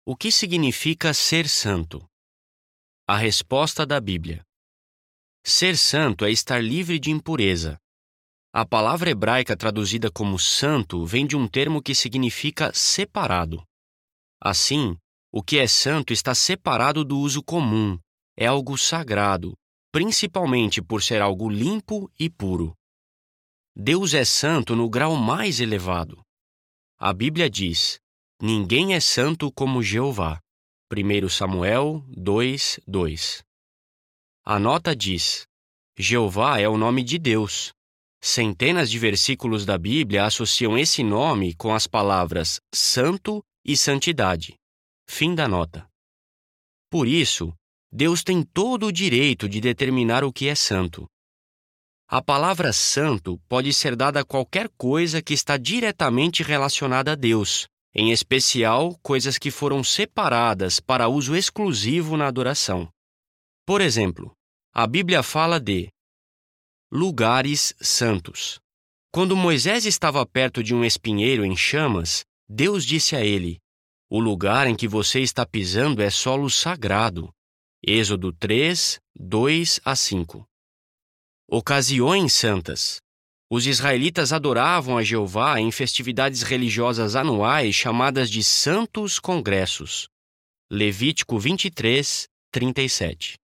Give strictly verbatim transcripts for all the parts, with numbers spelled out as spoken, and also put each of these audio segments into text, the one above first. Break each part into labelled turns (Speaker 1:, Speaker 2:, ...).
Speaker 1: O que significa ser santo? A resposta da Bíblia. Ser santo é estar livre de impureza. A palavra hebraica traduzida como santo vem de um termo que significa separado. Assim, o que é santo está separado do uso comum, é algo sagrado, principalmente por ser algo limpo e puro. Deus é santo no grau mais elevado. A Bíblia diz: ninguém é santo como Jeová. primeiro Samuel dois, dois. A nota diz: Jeová é o nome de Deus. Centenas de versículos da Bíblia associam esse nome com as palavras santo e santidade. Fim da nota. Por isso, Deus tem todo o direito de determinar o que é santo. A palavra santo pode ser dada a qualquer coisa que está diretamente relacionada a Deus, em especial coisas que foram separadas para uso exclusivo na adoração. Por exemplo, a Bíblia fala de lugares santos. Quando Moisés estava perto de um espinheiro em chamas, Deus disse a ele: o lugar em que você está pisando é solo sagrado. Êxodo três, dois a cinco. Ocasiões santas. Os israelitas adoravam a Jeová em festividades religiosas anuais chamadas de Santos Congressos. Levítico vinte e três, trinta e sete.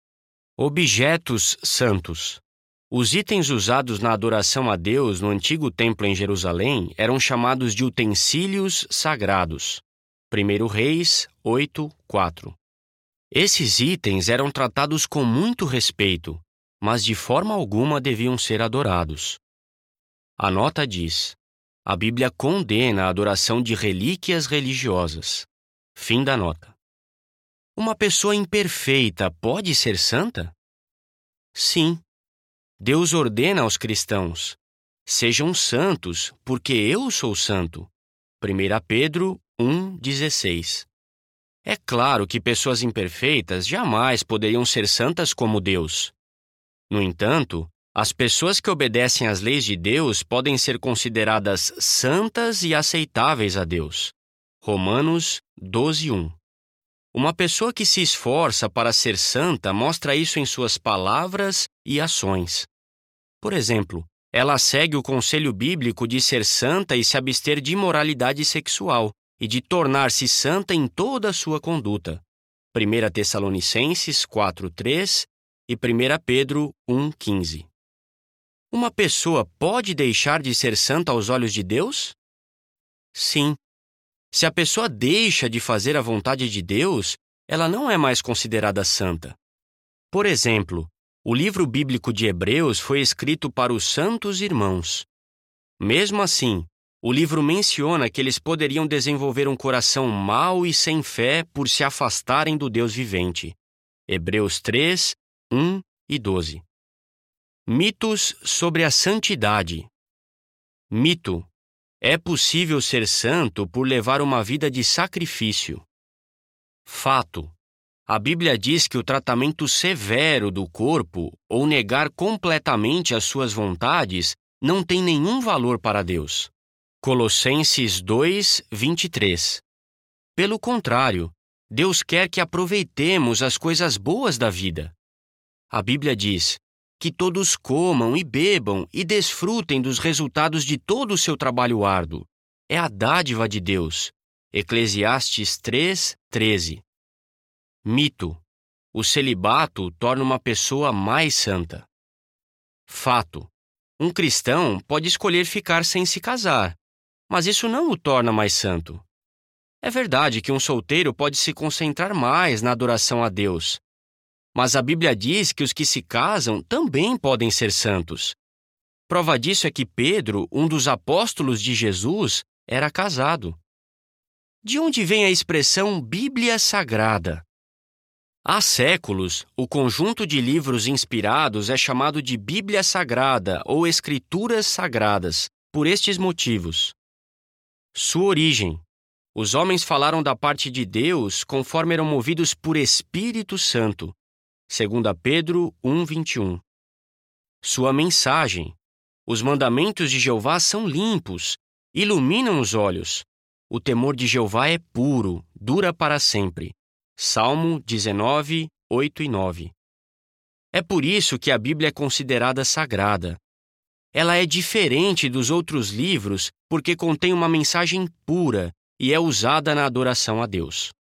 Speaker 1: Objetos santos. Os itens usados na adoração a Deus no antigo templo em Jerusalém eram chamados de utensílios sagrados. primeiro Reis oito, quatro. Esses itens eram tratados com muito respeito, mas de forma alguma deviam ser adorados. A nota diz: a Bíblia condena a adoração de relíquias religiosas. Fim da nota. Uma pessoa imperfeita pode ser santa? Sim. Deus ordena aos cristãos: sejam santos, porque eu sou santo. primeiro Pedro um, dezesseis. É claro que pessoas imperfeitas jamais poderiam ser santas como Deus. No entanto, as pessoas que obedecem às leis de Deus podem ser consideradas santas e aceitáveis a Deus. Romanos doze, um. Uma pessoa que se esforça para ser santa mostra isso em suas palavras e ações. Por exemplo, ela segue o conselho bíblico de ser santa e se abster de imoralidade sexual e de tornar-se santa em toda a sua conduta. primeiro Tessalonicenses quatro, três e primeiro Pedro um, quinze. Uma pessoa pode deixar de ser santa aos olhos de Deus? Sim. Se a pessoa deixa de fazer a vontade de Deus, ela não é mais considerada santa. Por exemplo, o livro bíblico de Hebreus foi escrito para os santos irmãos. Mesmo assim, o livro menciona que eles poderiam desenvolver um coração mau e sem fé por se afastarem do Deus vivente. Hebreus três, um e doze. Mitos sobre a santidade. Mito: é possível ser santo por levar uma vida de sacrifício. Fato: a Bíblia diz que o tratamento severo do corpo ou negar completamente as suas vontades não tem nenhum valor para Deus. Colossenses dois, vinte e três. Pelo contrário, Deus quer que aproveitemos as coisas boas da vida. A Bíblia diz que todos comam e bebam e desfrutem dos resultados de todo o seu trabalho árduo. É a dádiva de Deus. Eclesiastes três, treze. Mito: o celibato torna uma pessoa mais santa. Fato: um cristão pode escolher ficar sem se casar, mas isso não o torna mais santo. É verdade que um solteiro pode se concentrar mais na adoração a Deus, mas a Bíblia diz que os que se casam também podem ser santos. Prova disso é que Pedro, um dos apóstolos de Jesus, era casado. De onde vem a expressão Bíblia Sagrada? Há séculos, o conjunto de livros inspirados é chamado de Bíblia Sagrada ou Escrituras Sagradas, por estes motivos. Sua origem: os homens falaram da parte de Deus conforme eram movidos por Espírito Santo. segundo Pedro um, vinte e um. Sua mensagem: os mandamentos de Jeová são limpos, iluminam os olhos. O temor de Jeová é puro, dura para sempre. Salmo dezenove, oito e nove. É por isso que a Bíblia é considerada sagrada. Ela é diferente dos outros livros porque contém uma mensagem pura e é usada na adoração a Deus.